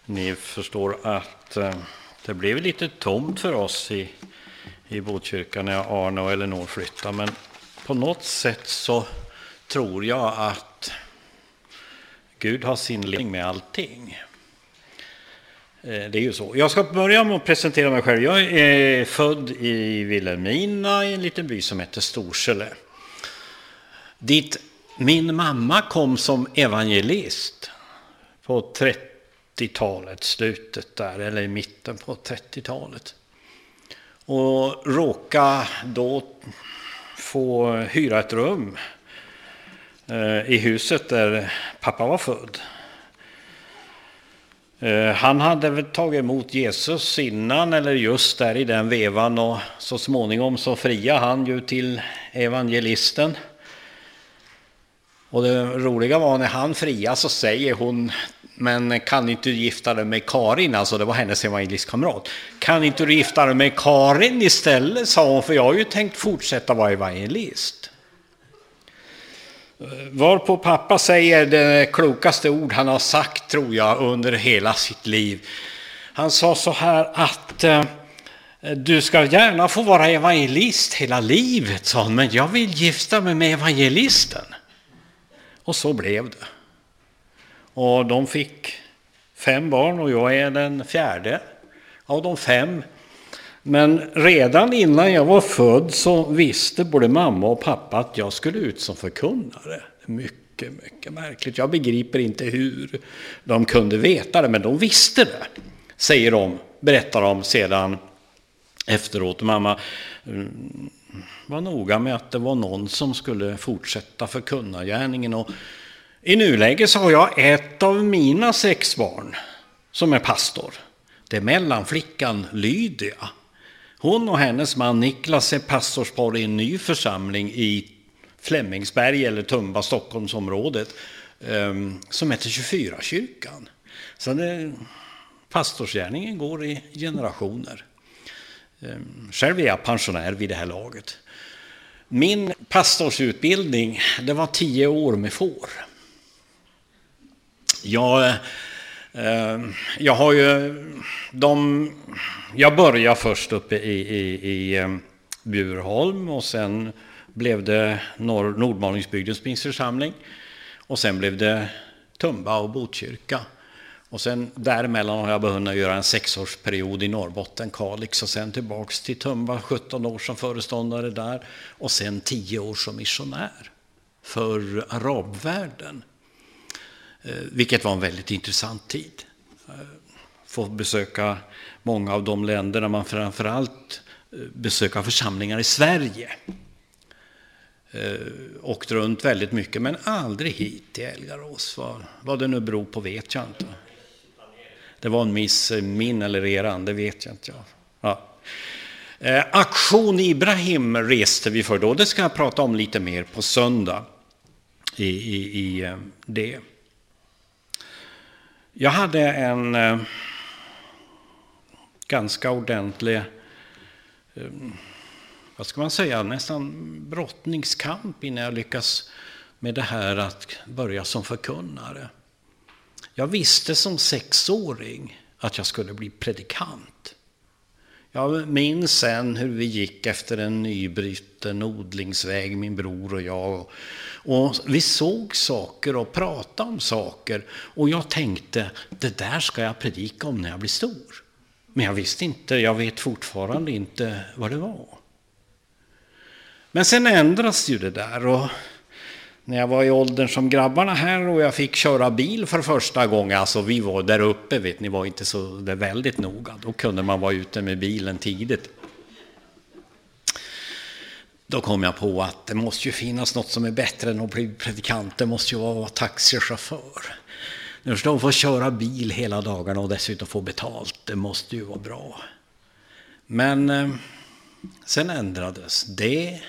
Ni förstår att det blev lite tomt för oss i Botkyrka när Arne och Elinor flyttade. Men på något sätt så tror jag att Gud har sin ledning med allting. Det är ju så. Jag ska börja med att presentera mig själv. Jag är född i Vilhelmina i en liten by som heter Storsele. Dit min mamma kom som evangelist på 30-talet, slutet där, eller i mitten på 30-talet. Och råkade då få hyra ett rum i huset där pappa var född. Han hade väl tagit emot Jesus innan eller just där i den vevan, och så småningom så friade han ju till evangelisten. Och det roliga var när han friade så säger hon: men kan inte du gifta dig med Karin? Alltså det var hennes evangelistkamrat. Kan inte du gifta dig med Karin istället, sa hon, för jag har ju tänkt fortsätta vara evangelist. Varpå pappa säger det klokaste ord han har sagt, tror jag, under hela sitt liv. Han sa så här att du ska gärna få vara evangelist hela livet, sa han, men jag vill gifta mig med evangelisten. Och så blev det. Och de fick 5 barn och jag är den 4:e av de 5. Men redan innan jag var född så visste både mamma och pappa att jag skulle ut som förkunnare. Mycket, mycket märkligt. Jag begriper inte hur de kunde veta det, men de visste det, säger de, berättar de sedan efteråt. Mamma var noga med att det var någon som skulle fortsätta förkunnargärningen. Och i nuläget så har jag ett av mina 6 barn som är pastor. Det är mellanflickan Lydia. Hon och hennes man Niklas är pastorspar i en ny församling i Flemingsberg eller Tumba, Stockholmsområdet, som heter 24-kyrkan. Så pastorsgärningen går i generationer. Själv är jag pensionär vid det här laget. Min pastorsutbildning, det var 10 år med får. Jag började först uppe i Bjurholm, och sen blev det Nordmalungsbygdens pingstförsamling, och sen blev det Tumba och Botkyrka. Och sen däremellan har jag behunnit göra en 6-årsperiod i Norrbotten, Kalix, och sen tillbaks till Tumba, 17 år som föreståndare där, och sen 10 år som missionär för arabvärlden. Vilket var en väldigt intressant tid. Få besöka många av de länderna, man framförallt besöka församlingar i Sverige. Åkte runt väldigt mycket, men aldrig hit till Elgarås. Vad det nu beror på vet jag inte. Det var en miss, min eller eran, det vet jag inte. Ja. Aktion Ibrahim reste vi för då. Det ska jag prata om lite mer på söndag i det. Jag hade en ganska ordentlig, vad ska man säga, nästan brottningskamp innan jag lyckas med det här att börja som förkunnare. Jag visste som 6-åring att jag skulle bli predikant. Jag minns sen hur vi gick efter en nybruten odlingsväg, min bror och jag. Och vi såg saker och pratade om saker. Och jag tänkte, det där ska jag predika om när jag blir stor. Men jag visste inte, jag vet fortfarande inte vad det var. Men sen ändras ju det där, och när jag var i åldern som grabbarna här och jag fick köra bil för första gången, alltså vi var där uppe, vet ni, var inte så det väldigt noga. Då kunde man vara ute med bilen tidigt. Då kom jag på att det måste ju finnas något som är bättre än att bli predikant. Det måste ju vara taxichaufför. Nu ska de få köra bil hela dagarna och dessutom få betalt. Det måste ju vara bra. Men sen ändrades det.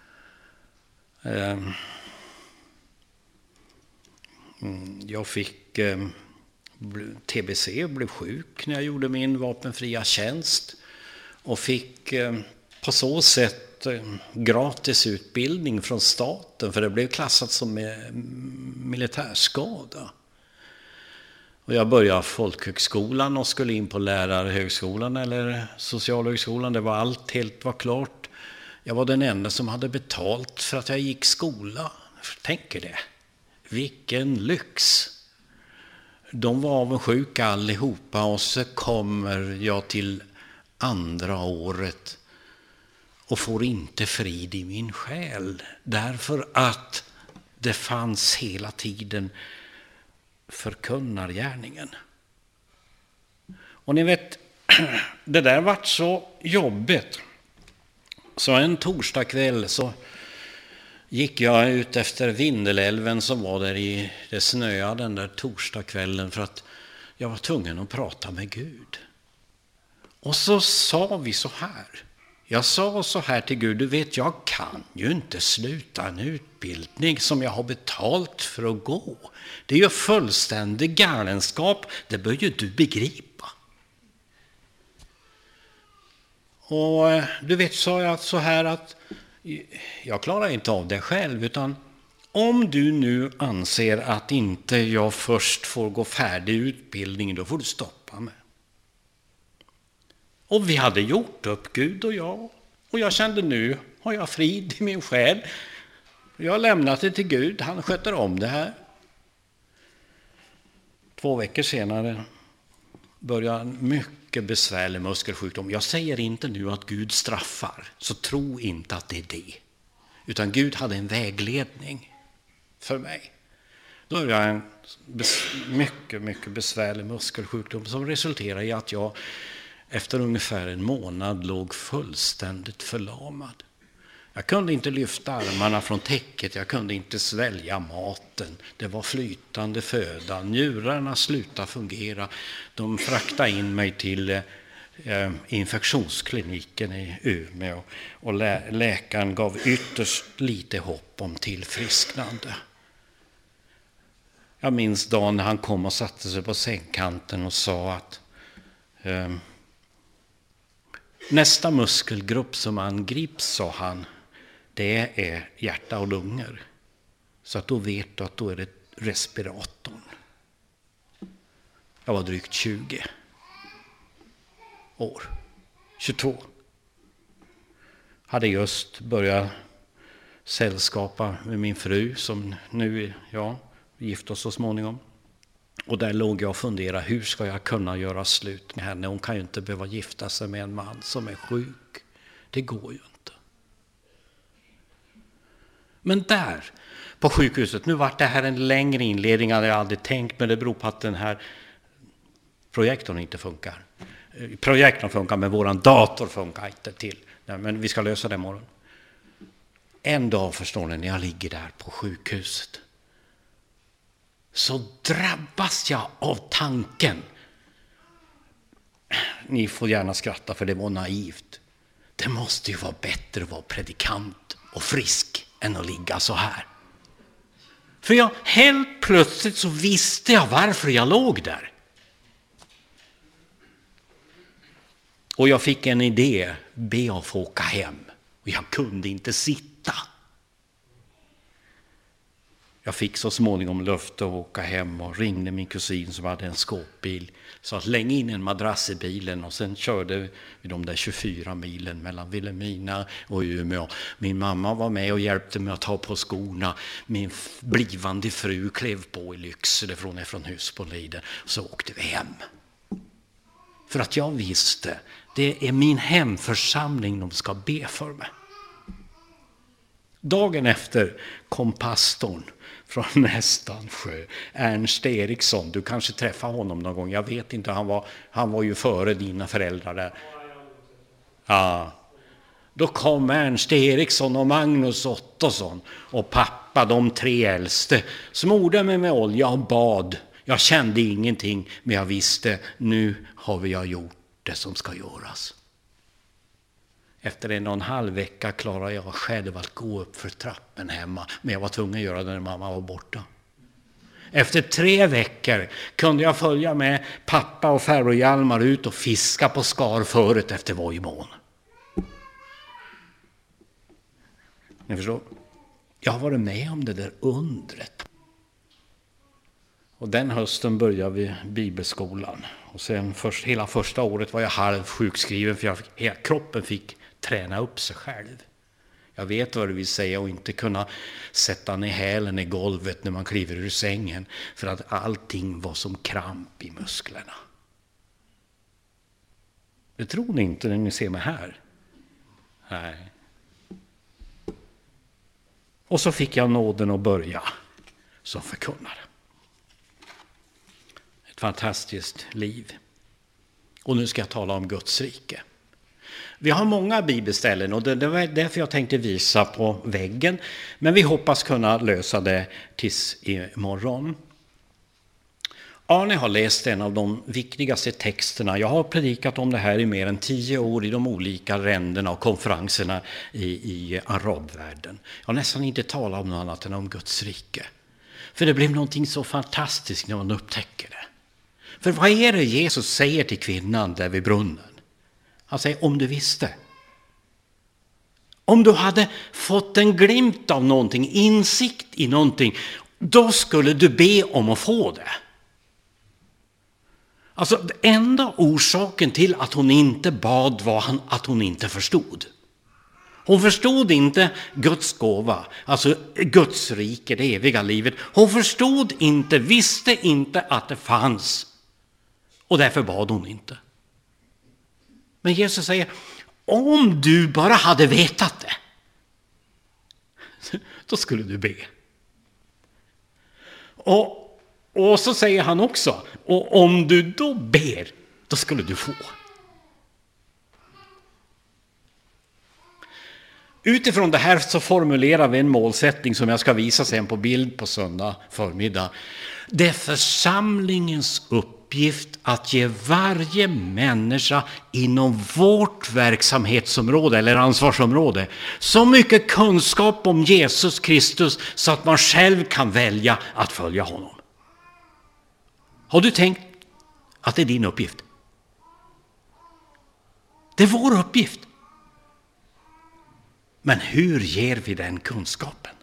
Jag fick TBC, blev sjuk när jag gjorde min vapenfria tjänst. Och fick på så sätt gratis utbildning från staten, för det blev klassat som militärskada. Och jag började folkhögskolan och skulle in på lärarhögskolan eller socialhögskolan. Det var allt helt var klart. Jag var den enda som hade betalt för att jag gick skola. Tänk er det. Vilken lyx. De var avundsjuka allihopa och så kommer jag till andra året och får inte frid i min själ. Därför att det fanns hela tiden förkunnargärningen. Och ni vet, det där vart så jobbigt. Så en torsdagkväll så gick jag ut efter Vindelälven som var där i det snöa den där torsdagskvällen för att jag var tvungen att prata med Gud. Och så sa vi så här. Jag sa så här till Gud, du vet jag kan ju inte sluta en utbildning som jag har betalt för att gå. Det är ju fullständig galenskap, det bör ju du begripa. Och du vet, sa jag så här att jag klarar inte av det själv, utan om du nu anser att inte jag först får gå färdig utbildning, då får du stoppa mig. Och vi hade gjort upp, Gud och jag. Och jag kände nu har jag frid i min själ. Jag har lämnat det till Gud, han sköter om det här. 2 veckor senare började en mycket besvärlig muskelsjukdom. Jag säger inte nu att Gud straffar, så tro inte att det är det. Utan Gud hade en vägledning för mig. Då är jag en mycket besvärlig muskelsjukdom som resulterar i att jag efter ungefär en månad låg fullständigt förlamad. Jag kunde inte lyfta armarna från täcket, jag kunde inte svälja maten. Det var flytande föda, njurarna slutade fungera. De fraktade in mig till infektionskliniken i Umeå och läkaren gav ytterst lite hopp om tillfrisknande. Jag minns dagen när han kom och satte sig på sängkanten och sa att nästa muskelgrupp som angrips, sa han, det är hjärta och lungor. Så att då vet du att då är det respiratorn. Jag var drygt 20 år. 22. Hade just börjat sällskapa med min fru som nu gift oss så småningom. Och där låg jag och funderade, hur ska jag kunna göra slut med henne? Hon kan ju inte behöva gifta sig med en man som är sjuk. Det går ju inte. Men där, på sjukhuset, nu var det här en längre inledning än jag aldrig tänkt, men det beror på att den här projektorn inte funkar. Projektorn funkar, men våran dator funkar inte till. Men vi ska lösa det imorgon. En dag, förstår ni, när jag ligger där på sjukhuset, så drabbas jag av tanken. Ni får gärna skratta för det var naivt. Det måste ju vara bättre att vara predikant och frisk än att ligga så här. För jag helt plötsligt så visste jag varför jag låg där. Och jag fick en idé, be att få åka hem. Och jag kunde inte sitta. Jag fick så småningom löfte att åka hem och ringde min kusin som hade en skåpbil. Så att lägga in en madrass i bilen och sen körde vi de där 24 milen mellan Vilhelmina och Umeå. Min mamma var med och hjälpte mig att ta på skorna. Min blivande fru klev på i Lycksele från Husboliden. Så åkte vi hem. För att jag visste, det är min hemförsamling de ska be för mig. Dagen efter kom pastorn från Nästansjö, Ernst Eriksson. Du kanske träffade honom någon gång, jag vet inte. Han var ju före dina föräldrar där. Ja. Då kom Ernst Eriksson och Magnus Ottosson och pappa, de 3 äldste, smorde mig med olja och bad. Jag kände ingenting, men jag visste, nu har jag gjort det som ska göras. Efter 1,5 vecka klarade jag själv att gå upp för trappen hemma. Men jag var tvungen att göra det när mamma var borta. Efter 3 veckor kunde jag följa med pappa och farbror Hjalmar ut och fiska på Skarföret efter Vojmån. Ni förstår? Jag har varit med om det där undret. Och den hösten började vi bibelskolan. Och sen hela första året var jag halv sjukskriven för hela kroppen fick träna upp sig själv. Jag vet vad det vill säga att inte kunna sätta ner hälen i golvet när man kliver ur sängen. För att allting var som kramp i musklerna. Det tror ni inte när ni ser mig här. Nej. Och så fick jag nåden att börja som förkunnare. Ett fantastiskt liv. Och nu ska jag tala om Guds rike. Vi har många bibelställen och det var därför jag tänkte visa på väggen. Men vi hoppas kunna lösa det tills imorgon. Arne har läst en av de viktigaste texterna. Jag har predikat om det här i mer än 10 år i de olika ränderna och konferenserna i arabvärlden. Jag har nästan inte talat om något annat än om Guds rike. För det blev någonting så fantastiskt när man upptäcker det. För vad är det Jesus säger till kvinnan där vid brunnen? Han säger, om du visste. Om du hade fått en glimt av någonting, insikt i någonting, då skulle du be om att få det. Alltså, den enda orsaken till att hon inte bad var att hon inte förstod. Hon förstod inte Guds gåva, alltså Guds rike, det eviga livet. Hon förstod inte, visste inte att det fanns. Och därför bad hon inte. Men Jesus säger, om du bara hade vetat det, då skulle du be. Och så säger han också, och om du då ber, då skulle du få. Utifrån det här så formulerar vi en målsättning som jag ska visa sen på bild på söndag förmiddag. Det är församlingens uppgift att ge varje människa inom vårt verksamhetsområde eller ansvarsområde så mycket kunskap om Jesus Kristus så att man själv kan välja att följa honom. Har du tänkt att det är din uppgift? Det är vår uppgift. Men hur ger vi den kunskapen?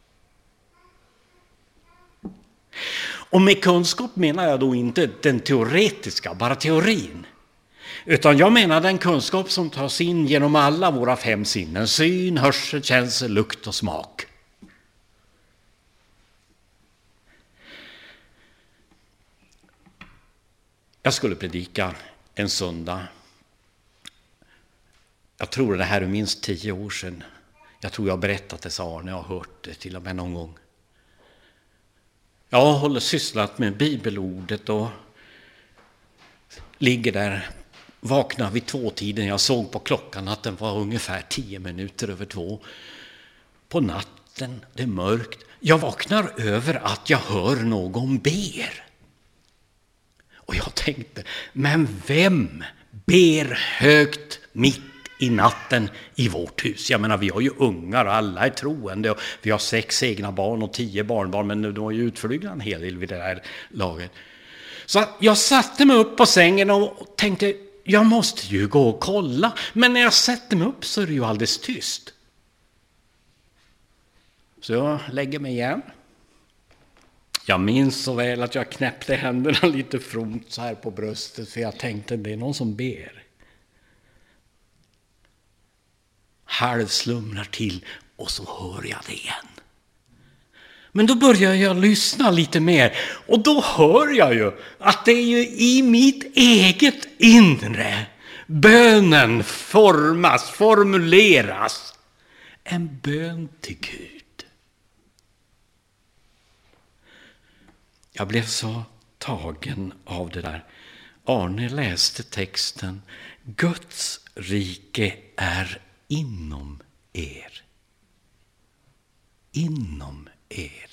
Och med kunskap menar jag då inte den teoretiska, bara teorin. Utan jag menar den kunskap som tas in genom alla våra 5 sinnen. Syn, hörsel, känsel, lukt och smak. Jag skulle predika en söndag. Jag tror det här är minst 10 år sedan. Jag tror jag har berättat det, sa Arne, jag har hört det till och med någon gång. Jag har sysslat med bibelordet och ligger där, vaknar vid 2-tiden. Jag såg på klockan att den var ungefär 10 minuter över 2. På natten, det är mörkt. Jag vaknar över att jag hör någon ber. Och jag tänkte, men vem ber högt mitt i natten i vårt hus? Jag menar, vi har ju ungar och alla är troende och vi har 6 egna barn och 10 barnbarn, men de var ju utflygna en hel del vid det här laget. Så jag satte mig upp på sängen och tänkte, jag måste ju gå och kolla. Men när jag sätter mig upp så är det ju alldeles tyst. Så jag lägger mig igen. Jag minns så väl att jag knäppte händerna lite fromt så här på bröstet, för jag tänkte, det är någon som ber. Halvslumrar till och så hör jag det igen. Men då börjar jag lyssna lite mer och då hör jag ju att det är ju i mitt eget inre bönen formuleras. En bön till Gud. Jag blev så tagen av det där. Arne läste texten. Guds rike är inom er. Inom er.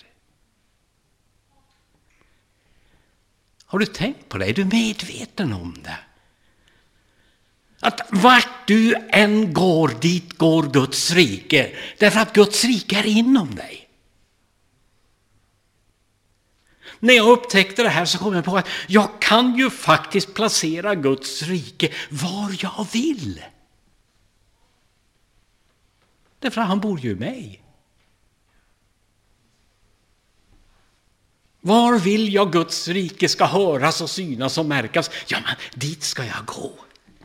Har du tänkt på det? Är du medveten om det? Att vart du än går, dit går Guds rike. Därför att Guds rike är inom dig. När jag upptäckte det här så kom jag på att jag kan ju faktiskt placera Guds rike var jag vill. Därför att han bor ju i mig. Var vill jag Guds rike ska höras och synas och märkas? Ja, men dit ska jag gå.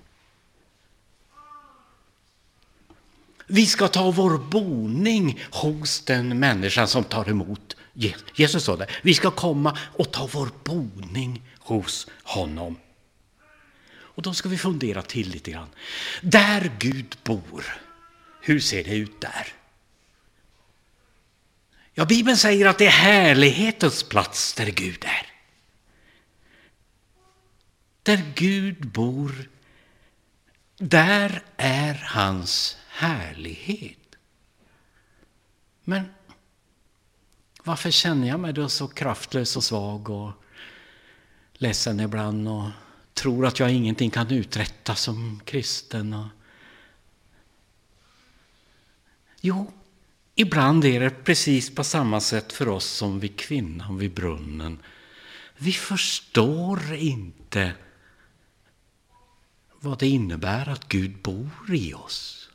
Vi ska ta vår boning hos den människan som tar emot Jesus sa det. Vi ska komma och ta vår boning hos honom. Och då ska vi fundera till lite grann. Där Gud bor, hur ser det ut där? Ja, Bibeln säger att det är härlighetens plats där Gud är. Där Gud bor, där är hans härlighet. Men varför känner jag mig då så kraftlös och svag och ledsen ibland och tror att jag ingenting kan uträtta som kristen? Jo, ibland är det precis på samma sätt för oss som vid kvinnan vid brunnen. Vi förstår inte vad det innebär att Gud bor i oss.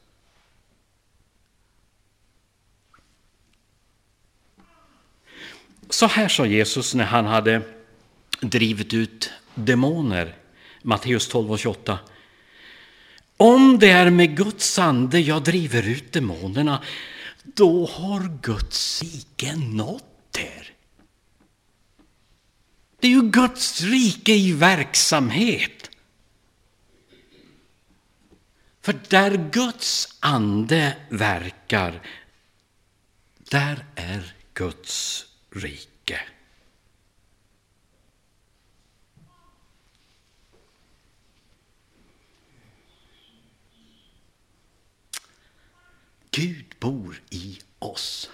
Så här sa Jesus när han hade drivit ut demoner. Matteus 12:28. Om det är med Guds ande jag driver ut demonerna, då har Guds rike nått er. Det är ju Guds rike i verksamhet. För där Guds ande verkar, där är Guds rike. Gud bor i oss.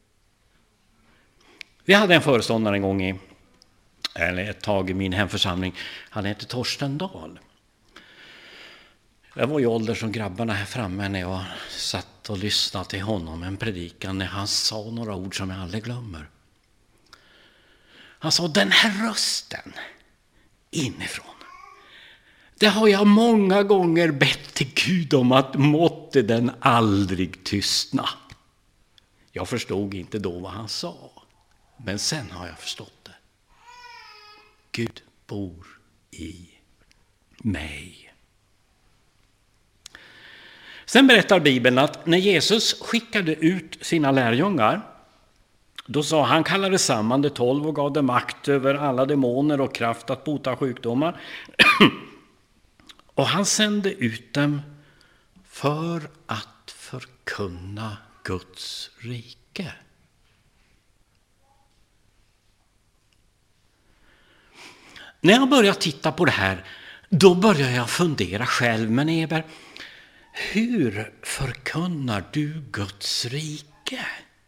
Vi hade en föreståndare en gång ett tag i min hemförsamling. Han hette Torsten Dahl. Jag var i ålder som grabbarna här framme när jag satt och lyssnade till honom en predikan när han sa några ord som jag aldrig glömmer. Han sa, den här rösten inifrån, det har jag många gånger bett till Gud om att måtte den aldrig tystna. Jag förstod inte då vad han sa, men sen har jag förstått det. Gud bor i mig. Sen berättar Bibeln att när Jesus skickade ut sina lärjungar, då sa han, kallade samman de 12 och gav dem makt över alla demoner och kraft att bota sjukdomar. Och han sände ut dem för att förkunna Guds rike. När jag börjar titta på det här, då börjar jag fundera själv. Men Eber, hur förkunnar du Guds rike?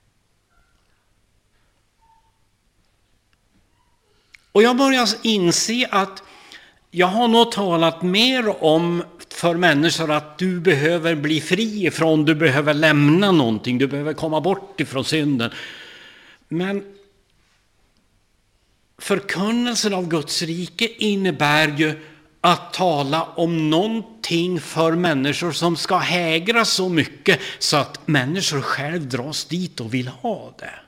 Och jag börjar inse att jag har nog talat mer om för människor att du behöver bli fri ifrån, du behöver lämna någonting, du behöver komma bort ifrån synden. Men förkunnelsen av Guds rike innebär ju att tala om någonting för människor som ska hägra så mycket så att människor själv dras dit och vill ha det.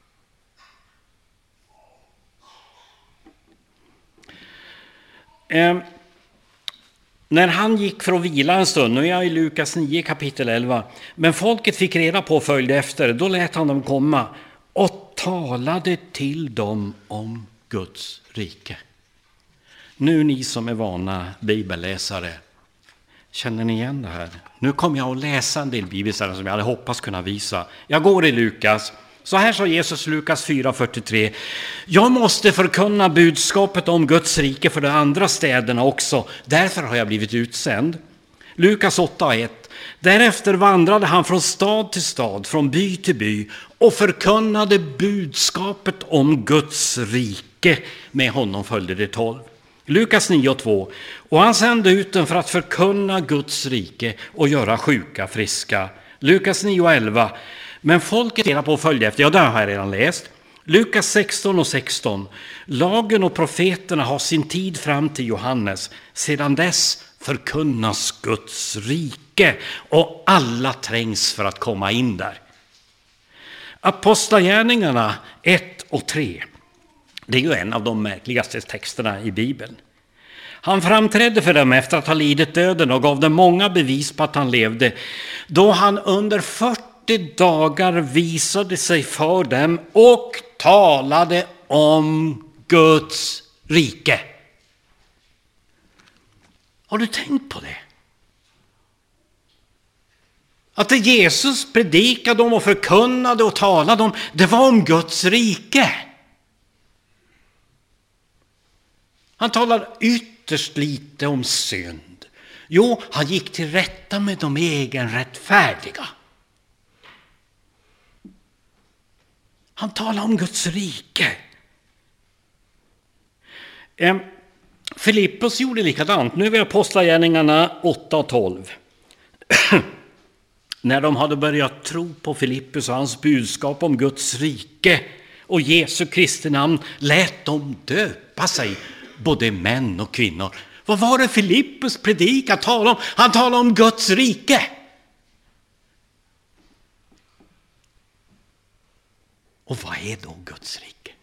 När han gick för att vila en stund, nu är jag i Lukas 9 kapitel 11, men folket fick reda på och följde efter, då lät han dem komma och talade till dem om Guds rike. Nu ni som är vana bibelläsare, känner ni igen det här? Nu kommer jag att läsa en del bibelställen som jag hade hoppats kunna visa. Jag går i Lukas. Så här sa Jesus, Lukas 4:43. Jag måste förkunna budskapet om Guds rike för de andra städerna också. Därför har jag blivit utsänd. Lukas 8:1. Därefter vandrade han från stad till stad, från by till by och förkunnade budskapet om Guds rike. Med honom följde det 12. Lukas 9:2. Och han sände ut dem för att förkunna Guds rike och göra sjuka friska. Lukas 9:11. Men folket reda på och följde efter. Ja, det har jag redan läst. Lukas 16:16. Lagen och profeterna har sin tid fram till Johannes. Sedan dess förkunnas Guds rike och alla trängs för att komma in där. Apostlagärningarna 1 och 3. Det är ju en av de märkligaste texterna i Bibeln. Han framträdde för dem efter att ha lidit döden och gav dem många bevis på att han levde. Då han under 40 dagar visade sig för dem och talade om Guds rike. Har du tänkt på det? Att det Jesus predikade om och förkunnade och talade om, det var om Guds rike. Han talar ytterst lite om synd. Jo, han gick till rätta med de egenrättfärdiga. Han talar om Guds rike. Filippus gjorde likadant. Nu är vi i Apostlagärningarna 8 och 12. När de hade börjat tro på Filippus och hans budskap om Guds rike och Jesu Kristi namn, lät de döpa sig, både män och kvinnor. Vad var det Filippus predika talade om? Han talade om Guds rike. Och vad är då Guds rike?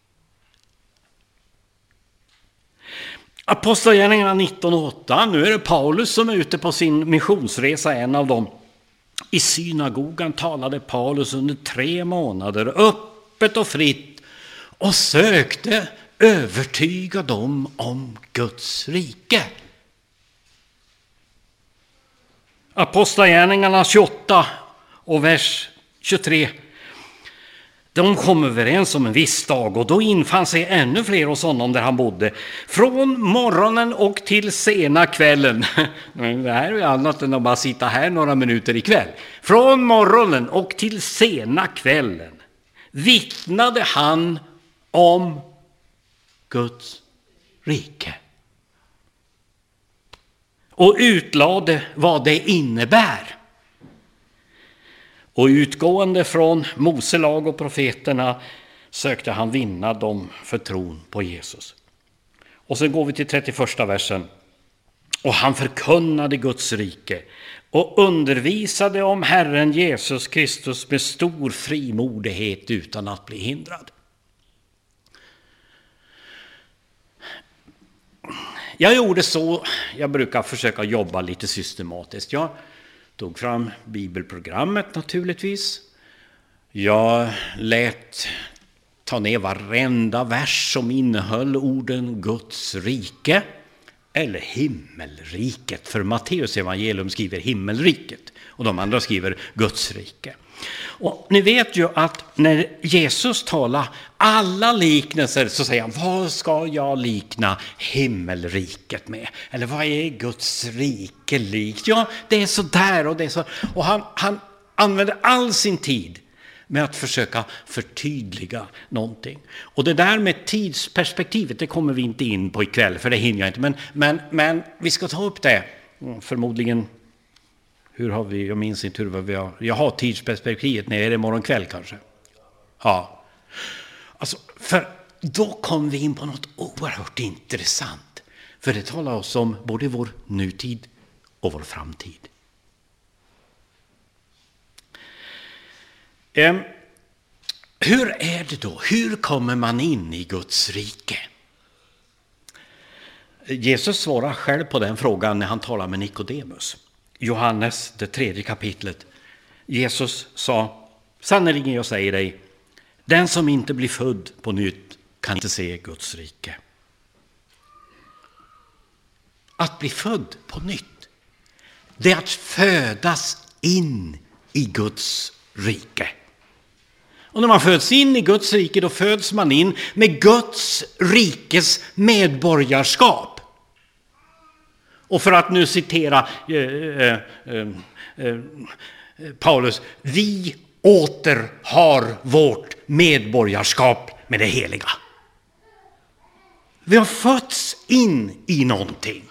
Apostlagärningarna 19:8. Nu är det Paulus som är ute på sin missionsresa, en av dem. I synagogan talade Paulus under 3 månader öppet och fritt och sökte övertyga dem om Guds rike. Apostlagärningarna 28 och vers 23. De kom överens om en viss dag och då infann sig ännu fler hos honom där han bodde. Från morgonen och till sena kvällen. Det här är annat än att bara sitta här några minuter ikväll. Från morgonen och till sena kvällen vittnade han om Guds rike. Och utlade vad det innebär. Och utgående från Mose lag och profeterna sökte han vinna dem för tron på Jesus. Och så går vi till 31 versen. Och han förkunnade Guds rike och undervisade om Herren Jesus Kristus med stor frimodighet utan att bli hindrad. Jag gjorde så, jag brukar försöka jobba lite systematiskt. Jag tog fram bibelprogrammet naturligtvis. Jag lät ta ner varenda vers som innehöll orden Guds rike eller himmelriket. För Matteus evangelium skriver himmelriket och de andra skriver Guds rike. Och ni vet ju att när Jesus talar alla liknelser så säger han, vad ska jag likna himmelriket med? Eller vad är Guds rike likt? Ja, det är så där och det är så. Och han använder all sin tid med att försöka förtydliga någonting. Och det där med tidsperspektivet, det kommer vi inte in på ikväll, för det hinner jag inte. Men vi ska ta upp det, förmodligen. Hur har vi, jag minns inte hur vi har, jag har tidsperspektivet när det är imorgon kväll kanske. Ja. Alltså, för då kommer vi in på något oerhört intressant. För det talar oss om både vår nutid och vår framtid. Hur är det då? Hur kommer man in i Guds rike? Jesus svarar själv på den frågan när han talar med Nikodemus. Johannes, det 3:e kapitlet. Jesus sa, sannerligen jag säger dig, den som inte blir född på nytt kan inte se Guds rike. Att bli född på nytt, det är att födas in i Guds rike. Och när man föds in i Guds rike, då föds man in med Guds rikes medborgarskap. Och för att nu citera Paulus, vi åter har vårt medborgarskap med det heliga. Vi har fötts in i någonting.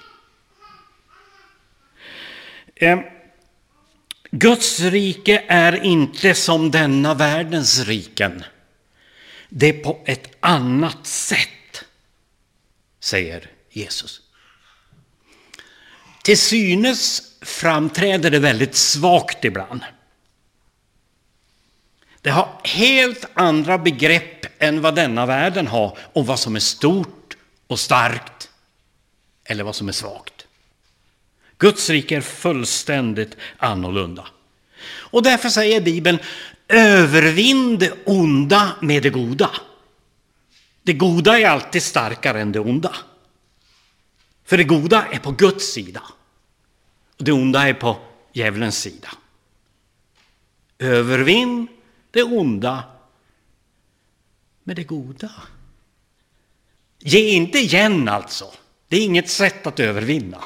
Guds rike är inte som denna världens riken. Det är på ett annat sätt, säger Jesus. Till synes framträder det väldigt svagt ibland. Det har helt andra begrepp än vad denna världen har om vad som är stort och starkt eller vad som är svagt. Guds rike är fullständigt annorlunda. Och därför säger Bibeln: övervinn det onda med det goda. Det goda är alltid starkare än det onda. För det goda är på Guds sida. Och det onda är på djävulens sida. Övervinn det onda med det goda. Ge inte igen alltså. Det är inget sätt att övervinna.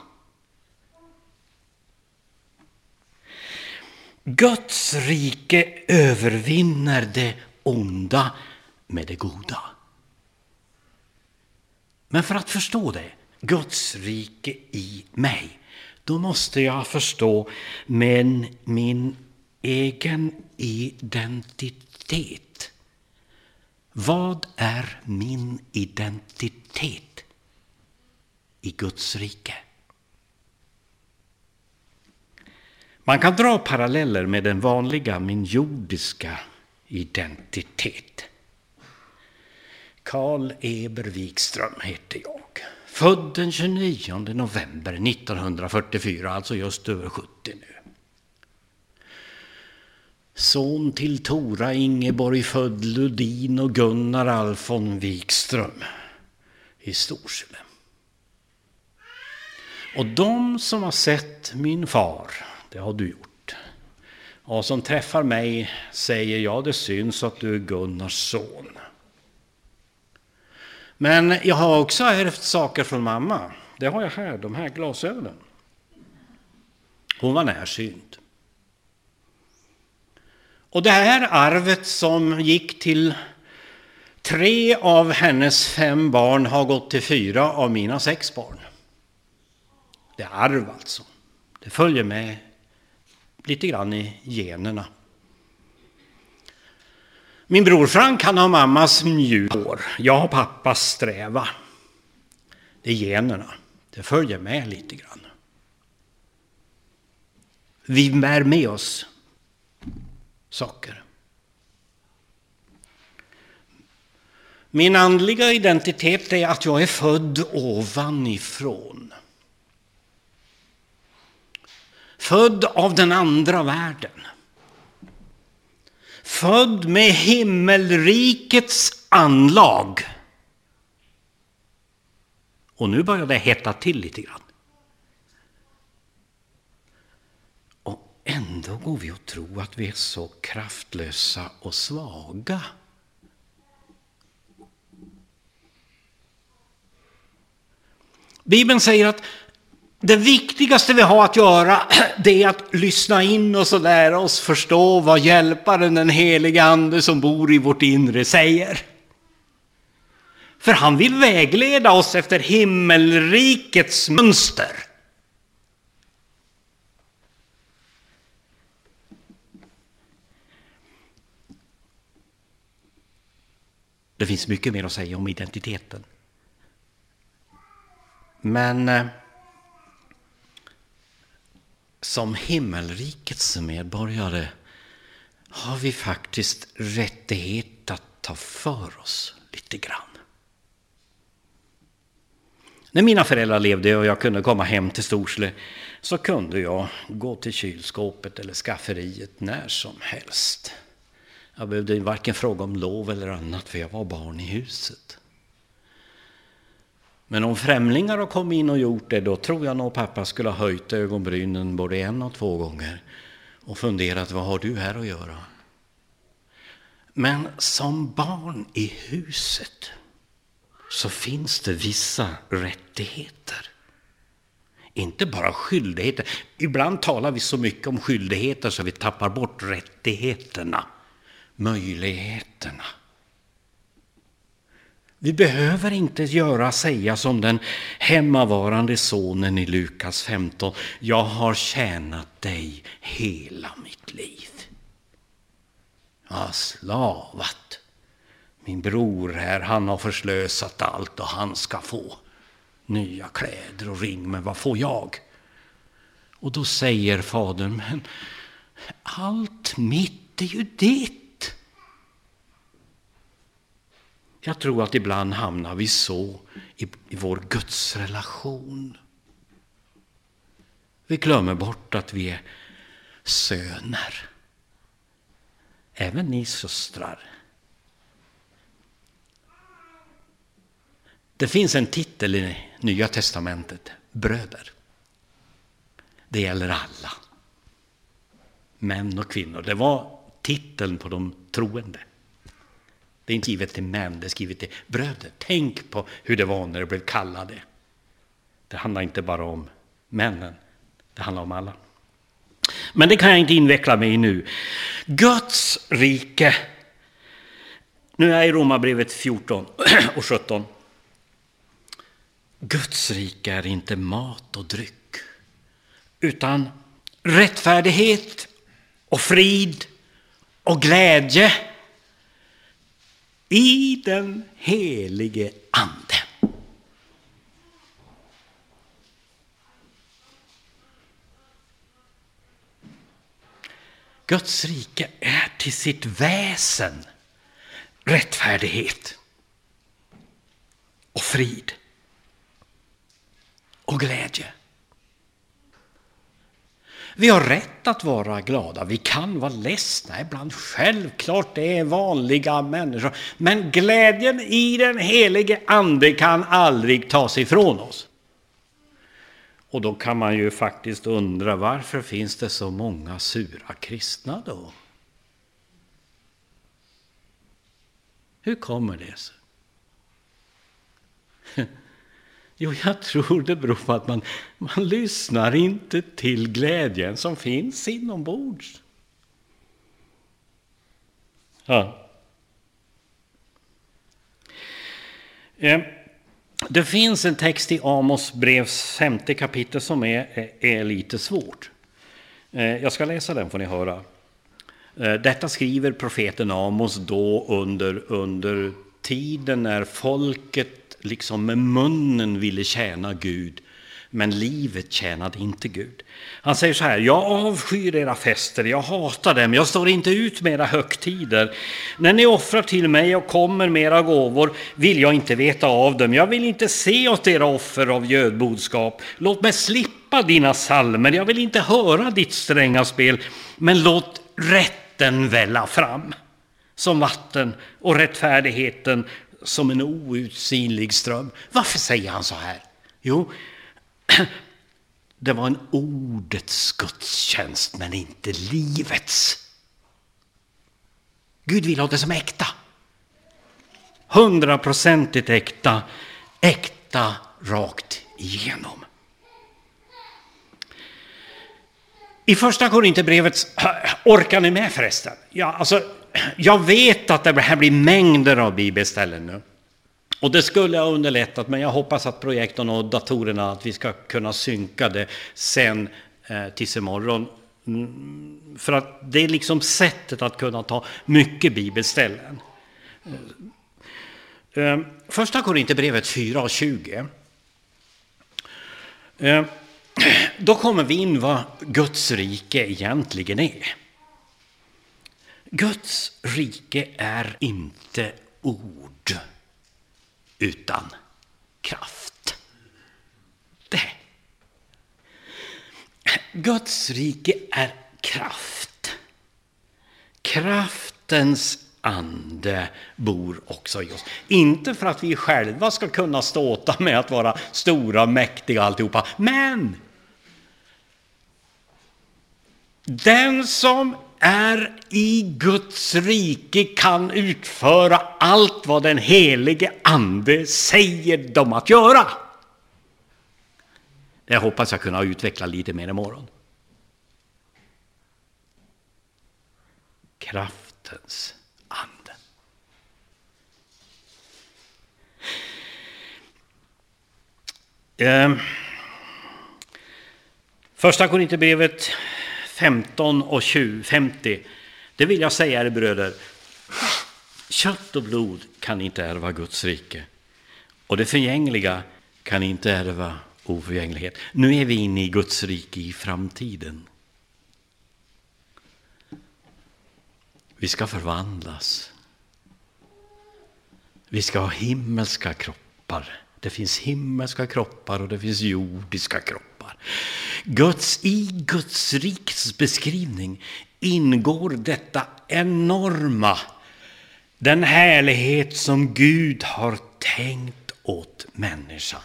Guds rike övervinner det onda med det goda. Men för att förstå det, Guds rike i mig, då måste jag förstå min egen identitet. Vad är min identitet i Guds rike? Man kan dra paralleller med den vanliga, min jordiska identitet. Carl Eber Wikström heter jag. Född den 29 november 1944, alltså just över 70 nu. Son till Tora Ingeborg född Ludin och Gunnar Alfon Wikström i Storsele. Och de som har sett min far, det har du gjort, och som träffar mig säger: ja, det syns att du är Gunnars son. Men jag har också ärvt saker från mamma. Det har jag här, de här glasögonen. Hon var närsynt. Och det här arvet som gick till 3 av hennes 5 barn har gått till 4 av mina 6 barn. Det är arv alltså. Det följer med lite grann i generna. Min bror Frank, han har mammas mjukår. Jag har pappas sträva. Det är generna. Det följer med lite grann. Vi bär med oss saker. Min andliga identitet är att jag är född ovanifrån. Född av den andra världen. Född med himmelrikets anlag. Och nu börjar det hetta till lite grann. Och ändå går vi att tro att vi är så kraftlösa och svaga. Bibeln säger att det viktigaste vi har att göra, det är att lyssna in oss och lära oss förstå vad hjälparen, den heliga ande som bor i vårt inre, säger. För han vill vägleda oss efter himmelrikets mönster. Det finns mycket mer att säga om identiteten. Men som himmelrikets medborgare har vi faktiskt rättighet att ta för oss lite grann. När mina föräldrar levde och jag kunde komma hem till Storsele så kunde jag gå till kylskåpet eller skafferiet när som helst. Jag behövde varken fråga om lov eller annat, för jag var barn i huset. Men om främlingar har kommit in och gjort det, då tror jag nog pappa skulle ha höjt ögonbrynen både 1 och 2 gånger och funderat: vad har du här att göra? Men som barn i huset så finns det vissa rättigheter. Inte bara skyldigheter. Ibland talar vi så mycket om skyldigheter så vi tappar bort rättigheterna, möjligheterna. Vi behöver inte säga som den hemmavarande sonen i Lukas 15: jag har tjänat dig hela mitt liv. Jag har slavat. Min bror här, han har förslösat allt och han ska få nya kläder och ring, men vad får jag? Och då säger fadern: men allt mitt är ju ditt. Jag tror att ibland hamnar vi så i vår gudsrelation. Vi glömmer bort att vi är söner. Även ni systrar. Det finns en titel i Nya testamentet, bröder. Det gäller alla. Män och kvinnor. Det var titeln på de troende. Det är inte skrivet till män, det är skrivet till bröder. Tänk på hur det var när det blev kallade. Det handlar inte bara om männen, det handlar om alla. Men det kan jag inte inveckla mig i nu. Guds rike. Nu är jag i Romarbrevet 14 och 17. Guds rike är inte mat och dryck, utan rättfärdighet och frid och glädje i den helige ande. Guds rike är till sitt väsen rättfärdighet och frid och glädje. Vi har rätt att vara glada. Vi kan vara ledsna ibland. Självklart, det är vanliga människor. Men glädjen i den helige ande kan aldrig tas ifrån oss. Och då kan man ju faktiskt undra, varför finns det så många sura kristna då? Hur kommer det sig? Jo, jag tror det beror på att man lyssnar inte till glädjen som finns inombords. Ja. Det finns en text i Amos brevs 5:e kapitel som är lite svårt. Jag ska läsa den, får ni höra. Detta skriver profeten Amos då under tiden när folket liksom med munnen ville tjäna Gud, men livet tjänade inte Gud. Han säger så här: jag avskyr era fester, jag hatar dem, jag står inte ut med era högtider. När ni offrar till mig och kommer med era gåvor vill jag inte veta av dem. Jag vill inte se åt era offer av gödbodskap. Låt mig slippa dina salmer, jag vill inte höra ditt stränga spel, men låt rätten välla fram som vatten och rättfärdigheten som en outsinlig ström. Varför säger han så här? Jo, det var en ordets gudstjänst, men inte livets. Gud vill ha det som äkta. 100% äkta. Äkta rakt igenom. I första Korinthierbrevet, orkar ni med förresten? Ja, alltså, jag vet att det här blir mängder av bibelställen nu. Och det skulle ha underlättat, men jag hoppas att projektorn och datorerna, att vi ska kunna synka det sen tills imorgon. För att det är liksom sättet att kunna ta mycket bibelställen. Första Korinthierbrevet 4:20. Då kommer vi in vad Guds rike egentligen är. Guds rike är inte ord utan kraft. Guds rike är kraft. Kraftens ande bor också i oss. Inte för att vi själva ska kunna ståta med att vara stora, mäktiga alltihopa. Men den som är i Guds rike kan utföra allt vad den helige ande säger dem att göra. Det hoppas jag kunna utveckla lite mer imorgon. Kraftens ande. Första Korinthierbrevet 15 och 50. Det vill jag säga er bröder. Kött och blod kan inte ärva Guds rike. Och det förgängliga kan inte ärva oförgänglighet. Nu är vi inne i Guds rike i framtiden. Vi ska förvandlas. Vi ska ha himmelska kroppar. Det finns himmelska kroppar och det finns jordiska kroppar. I Guds riks beskrivning ingår detta enorma, den härlighet som Gud har tänkt åt människan.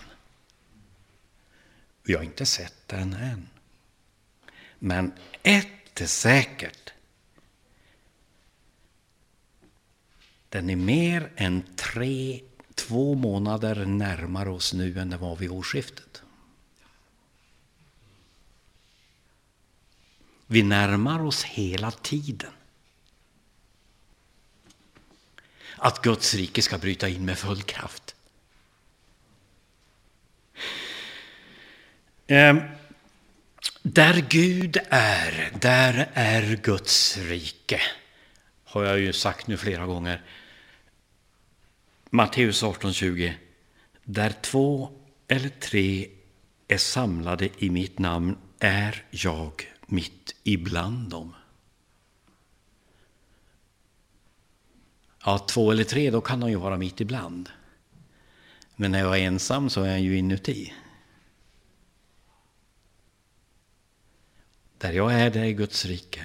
Vi har inte sett den än. Men ett är säkert. Den är mer än 2 månader närmare oss nu än det var vid årsskiftet. Vi närmar oss hela tiden att Guds rike ska bryta in med full kraft. Där Gud är, där är Guds rike. Har jag ju sagt nu flera gånger. Matteus 18:20. Där 2 eller 3 är samlade i mitt namn är jag mitt ibland dem. Ja, 2 eller 3, då kan han ju vara mitt ibland. Men när jag är ensam så är han ju inuti. Där jag är, det är Guds rike.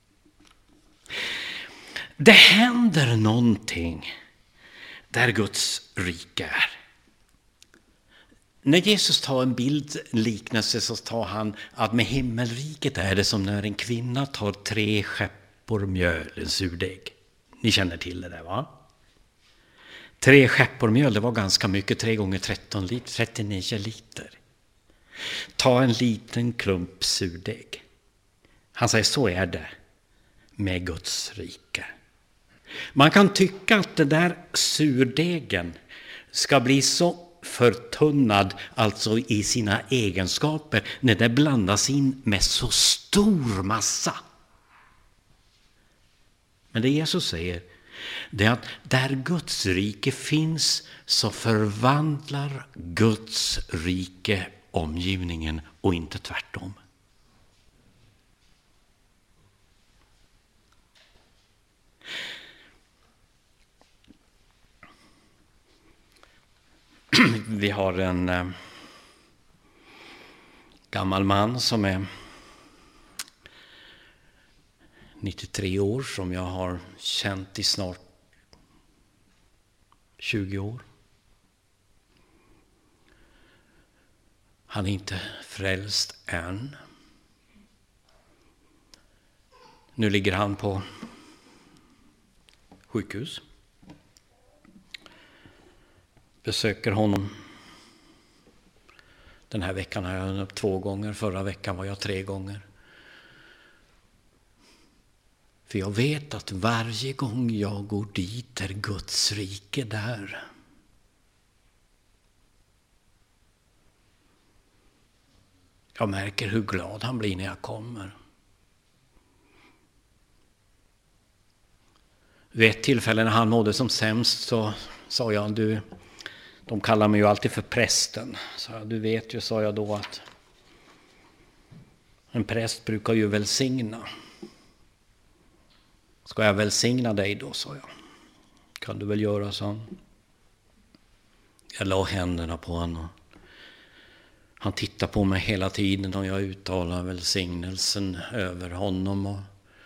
Det händer någonting där Guds rike är. När Jesus tar en liknelse så tar han att med himmelriket är det som när en kvinna tar 3 skeppor mjöl, en surdeg. Ni känner till det där, va? 3 skeppor mjöl, det var ganska mycket. 3 gånger 13 liter, 39 liter. Ta en liten klump surdeg. Han säger, så är det med Guds rike. Man kan tycka att det där surdegen ska bli så förtunnad, alltså i sina egenskaper, när det blandas in med så stor massa. Men det Jesus säger, det är att där Guds rike finns så förvandlar Guds rike omgivningen och inte tvärtom. Vi har en gammal man som är 93 år som jag har känt i snart 20 år. Han är inte frälst än. Nu ligger han på sjukhus. Besöker honom. Den här veckan har jag upp 2 gånger. Förra veckan var jag 3 gånger. För jag vet att varje gång jag går dit är Guds rike där. Jag märker hur glad han blir när jag kommer. Vid ett tillfälle när han mådde som sämst så sa jag, de kallar mig ju alltid för prästen. Så du vet ju, sa jag då, att en präst brukar ju välsigna. Ska jag välsigna dig då, sa jag. Kan du väl göra så? Jag la händerna på honom. Han tittar på mig hela tiden och jag uttalar välsignelsen över honom. Och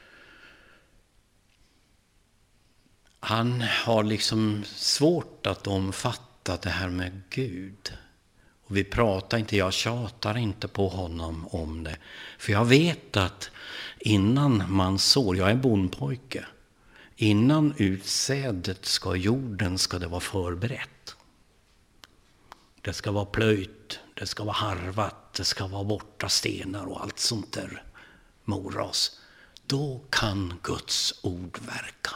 han har liksom svårt att omfatta det här med Gud. Och vi pratar inte, jag tjatar inte på honom om det. För jag vet att innan man sår, jag är bondpojke, innan utsädet ska jorden ska det vara förberett. Det ska vara plöjt, det ska vara harvat, det ska vara borta stenar och allt sånt där moras. Då kan Guds ord verka.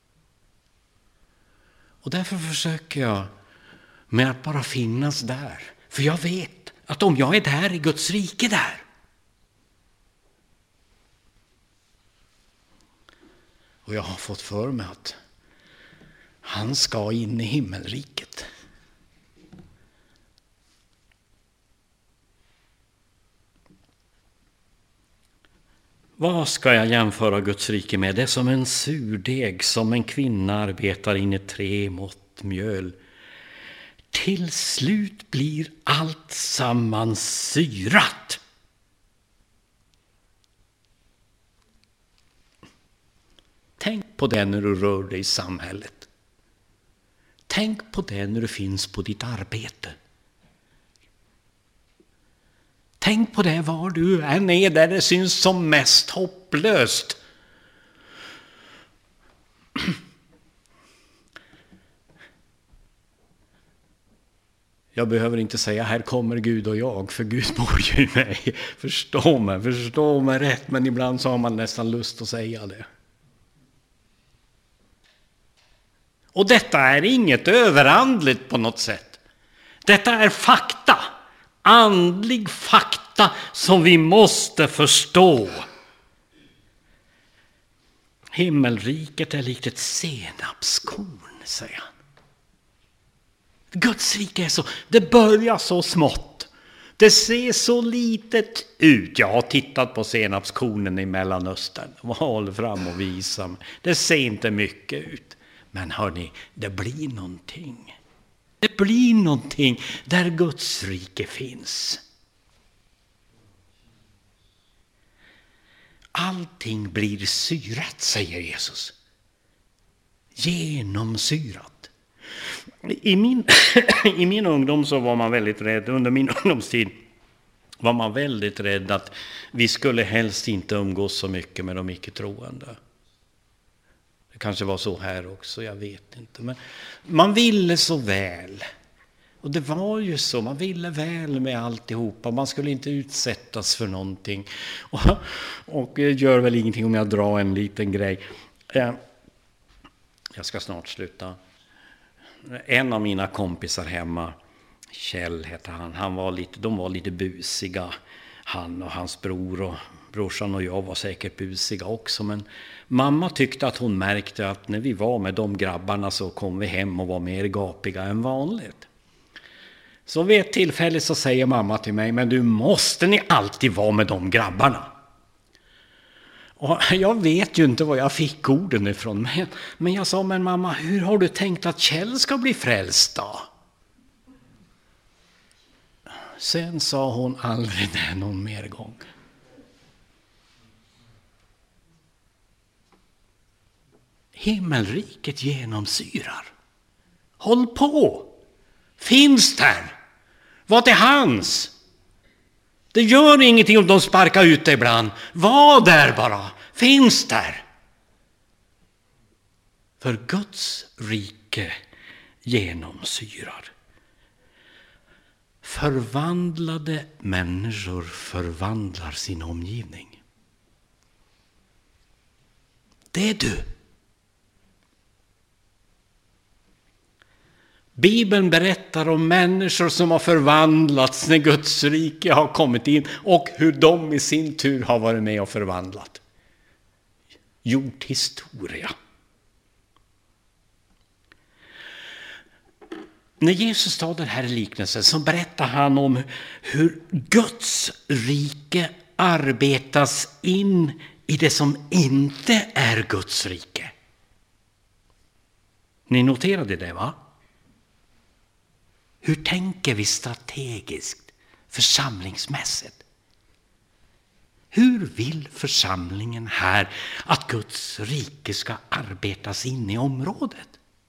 Och därför försöker jag med att bara finnas där. För jag vet att om jag är där i Guds rike där. Och jag har fått för mig att han ska in i himmelriket. Vad ska jag jämföra Guds rike med? Det är som en surdeg som en kvinna arbetar in i 3 mått gott mjöl. Till slut blir allt sammans syrat. Tänk på det när du rör dig i samhället. Tänk på det när du finns på ditt arbete. Tänk på det var du än är, där det syns som mest hopplöst. Jag behöver inte säga här kommer Gud och jag, för Gud bor ju i mig. Förstå mig rätt, men ibland så har man nästan lust att säga det. Och detta är inget överandligt på något sätt. Detta är fakta, andlig fakta som vi måste förstå. Himmelriket är likt ett senapskorn, säger han. Guds rike är så, det börjar så smått. Det ser så litet ut. Jag har tittat på senapskornen i Mellanöstern. Jag håller fram och visar mig. Det ser inte mycket ut. Men hörni, det blir någonting. Det blir någonting där Guds rike finns. Allting blir syrat, säger Jesus. Genomsyrat. I min ungdom så var man väldigt rädd, under min ungdomstid var man väldigt rädd att vi skulle helst inte umgås så mycket med de icke-troende. Det kanske var så här också, jag vet inte. Men man ville så väl. Och det var ju så, man ville väl med alltihopa. Man skulle inte utsättas för någonting. Och gör väl ingenting om jag drar en liten grej. Jag ska snart sluta. En av mina kompisar hemma, Kjell hette han, de var lite busiga. Han och hans bror och brorsan och jag var säkert busiga också. Men mamma tyckte att hon märkte att när vi var med de grabbarna så kom vi hem och var mer gapiga än vanligt. Så vid ett tillfälle så säger mamma till mig, men du måste ni alltid vara med de grabbarna? Och jag vet ju inte var jag fick orden ifrån. Men jag sa, men mamma, hur har du tänkt att Kjell ska bli frälst då? Sen sa hon aldrig det någon mer gång. Himmelriket genomsyrar. Håll på. Finns där. Var till hans. Det gör ingenting om de sparkar ut dig ibland. Var där bara. Finns där. För Guds rike genomsyrar. Förvandlade människor förvandlar sin omgivning. Det är du. Bibeln berättar om människor som har förvandlats när Guds rike har kommit in och hur de i sin tur har varit med och förvandlat. Gjort historia. När Jesus tar den här liknelsen så berättar han om hur Guds rike arbetas in i det som inte är Guds rike. Ni noterade det, va? Hur tänker vi strategiskt, församlingsmässigt? Hur vill församlingen här att Guds rike ska arbetas in i området?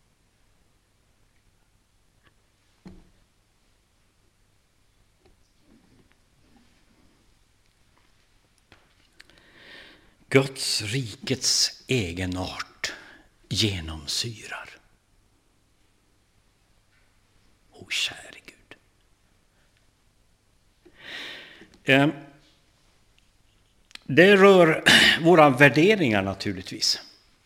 Guds rikets egenart genomsyrar. O käre Gud. Det rör våra värderingar naturligtvis.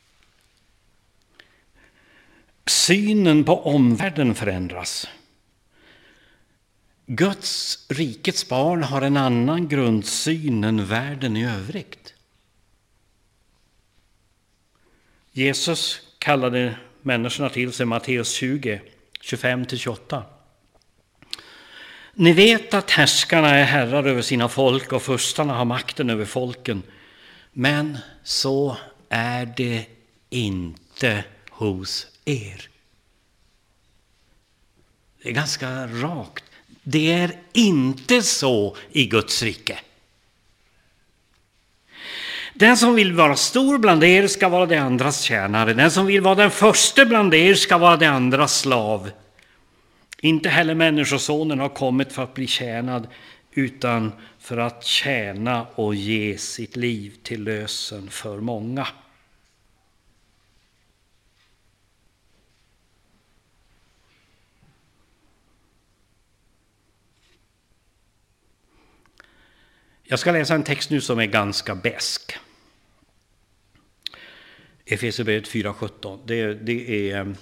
Synen på omvärlden förändras. Guds rikets barn har en annan grundsyn än världen i övrigt. Jesus kallade människorna till sig, Matteus 20, 25-28. Ni vet att härskarna är herrar över sina folk och furstarna har makten över folken. Men så är det inte hos er. Det är ganska rakt. Det är inte så i Guds rike. Den som vill vara stor bland er ska vara de andras tjänare. Den som vill vara den första bland er ska vara de andras slav. Inte heller människosonen har kommit för att bli tjänad, utan för att tjäna och ge sitt liv till lösen för många. Jag ska läsa en text nu som är ganska besk. Efesierbrevet 4:17. Det är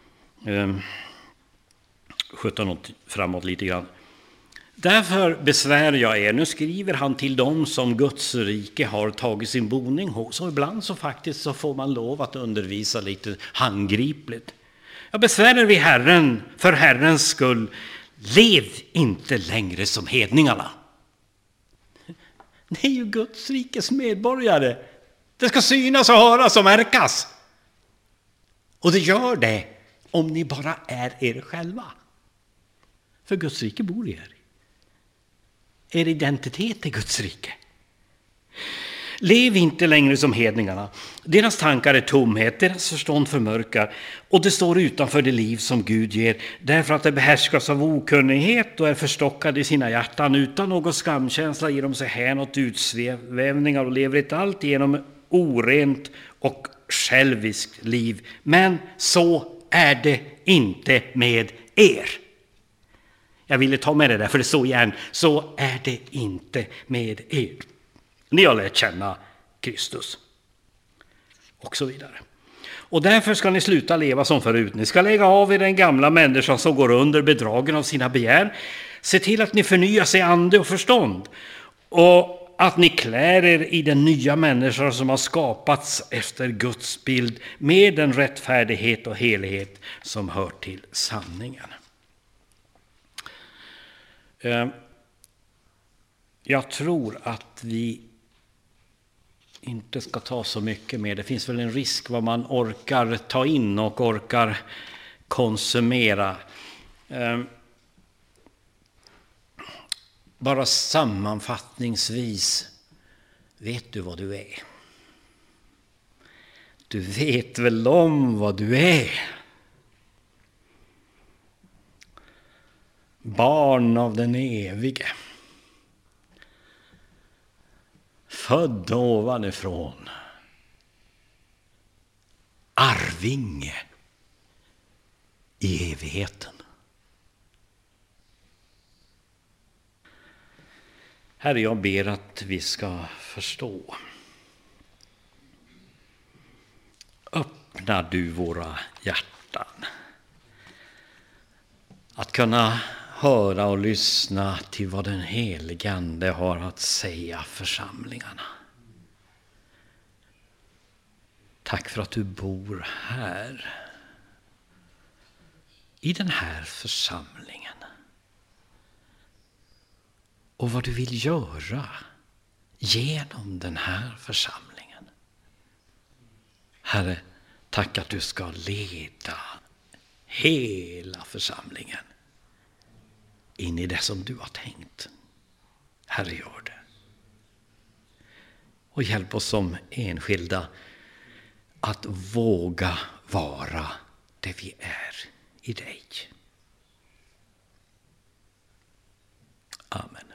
17 och framåt lite grann. Därför besvär jag er. Nu skriver han till dem som Guds rike har tagit sin boning hos. Och ibland så faktiskt så får man lov att undervisa lite handgripligt. Jag besvärar vid Herren för Herrens skull. Lev inte längre som hedningarna. Det är ju Guds rikes medborgare. Det ska synas och höras och märkas. Och det gör det om ni bara är er själva. För Guds rike bor i er. Er identitet är Guds rike. Lev inte längre som hedningarna. Deras tankar är tomhet, deras förstånd förmörkar. Och det står utanför det liv som Gud ger. Därför att det behärskas av okunnighet och är förstockade i sina hjärtan. Utan någon skamkänsla ger de sig hän åt utsvävningar och lever ett alltigenom orent och själviskt liv. Men så är det inte med er. Jag ville ta med det där för det står igen. Så är det inte med er. Ni har lärt känna Kristus. Och så vidare. Och därför ska ni sluta leva som förut. Ni ska lägga av er den gamla människan som går under bedragen av sina begär. Se till att ni förnyar sig ande och förstånd. Och att ni klär er i den nya människan som har skapats efter Guds bild. Med den rättfärdighet och helighet som hör till sanningen. Jag tror att vi inte ska ta så mycket mer. Det finns väl en risk vad man orkar ta in och orkar konsumera. Bara sammanfattningsvis. Vet du vad du är? Du vet väl om vad du är? Barn av den evige. Född ovanifrån. Arvinge i evigheten. Herre, jag ber att vi ska förstå. Öppna du våra hjärtan. Att kunna höra och lyssna till vad den helige Ande har att säga församlingarna. Tack för att du bor här. I den här församlingen. Och vad du vill göra genom den här församlingen. Herre, tack att du ska leda hela församlingen in i det som du har tänkt. Herre, gör det. Och hjälp oss som enskilda att våga vara det vi är i dig. Amen.